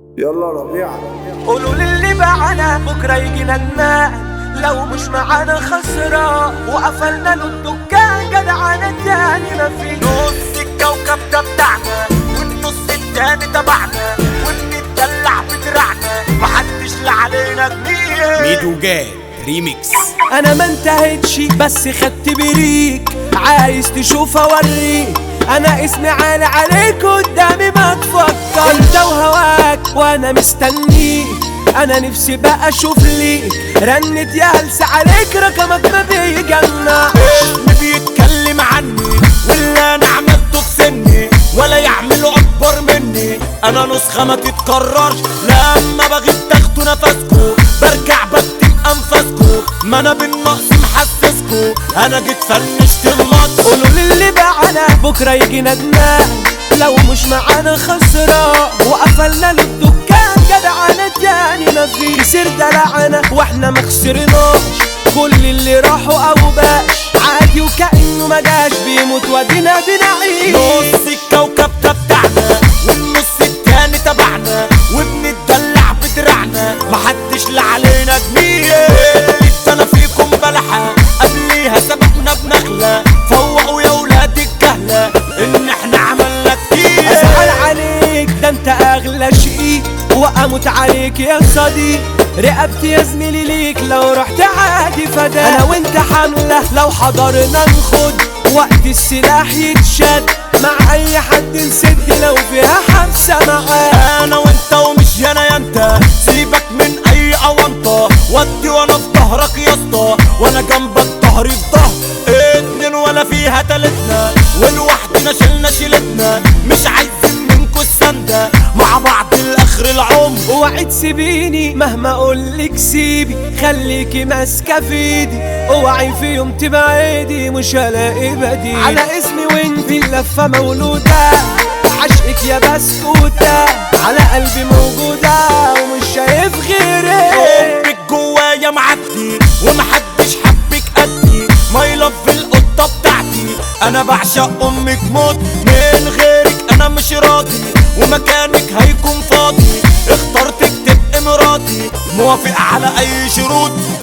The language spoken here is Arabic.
يلا ربيعة. قولوا للي باعنا بكرة يجينا النقل، لو مش معانا خسرة وقفلنا له الدكان جدعانة تاني مفيش. نص الكوكب ده بتاعنا والنص التاني تبعنا، وبنتدلع بدراعنا محدش لا علينا جميل. ميدو جاد ريميكس. انا ما انتهتش بس خدت بريك، عايز تشوف اوريك انا اسمي عالي عليك قدامي ما تفكر. انت وهواك وانا مستنيك، انا نفسي بقى اشوف ليك رنت يا هلس عليك رقمك ما بيجمع. اسمي بيتكلم عني واللي انا عملته في سني ولا يعملوا اكبر مني. انا نسخة ما تتكررش لما بغيب تاخدوا نفسكوا، برجع بكتم انفاسكوا، ما انا بالنقص محسسكوا انا جيت فنشت الماتش. قولوا للي باعنا بكرة يجي ندمان، لو مش معانا خسرة وقفلنا له الدكان جدعانة تاني مفيش. كسر دلعنا واحنا ما خسرناش، كل اللي راحوا او باش عادي وكأنه ما جاش، بيموت وادينا بنعيش. نص الكوكب ده بتاعنا والنص التاني تبعنا، وبنتدلع بدراعنا محدش لا علينا جميل. انا فيكم بلحة قبليها سبقنا بنخلة، فوقوا يا ولاد الجهلة ان احنا عملنا كتير. ازعل عليك ده انت اغلى شيء واموت عليك يا صديق، رقبتي يا زميلي ليك لو رحت عادي فدا. انا وانت حملة لو حضرنا نخد وقت السلاح يتشد، مع اي حد نسد لو فيها حبسة معاه. انا وانت ومش انا يا انت، سيبك من اي اونطة، ودي وانا في ظهرك يا اسطى وانا جنبك ظهري في ظهر. اتنين ولا فيها تالتنا ولوحدنا شلنا شيلتنا، مش عايزين منكوا السندة مع بعض لاخر العمر. اوعي تسيبيني مهما اقولك سيبي، خليكي ماسكة في ايدي، اوعي في يوم تبعدي مش هلاقي بديل. على اسمي وانتي اللفة مولودة، عشقك يا بسكوتة على قلبي موجودة ومش شايف غيرك. حبك جوايا معدي ومحدش حبك قدي، ماي لاف القطة بتاعتي انا بعشق امك موت، من غيرك انا مش راضي ومكانك هيكون فاضي. اخترتك تبقى مراتي موافق على اي شروط،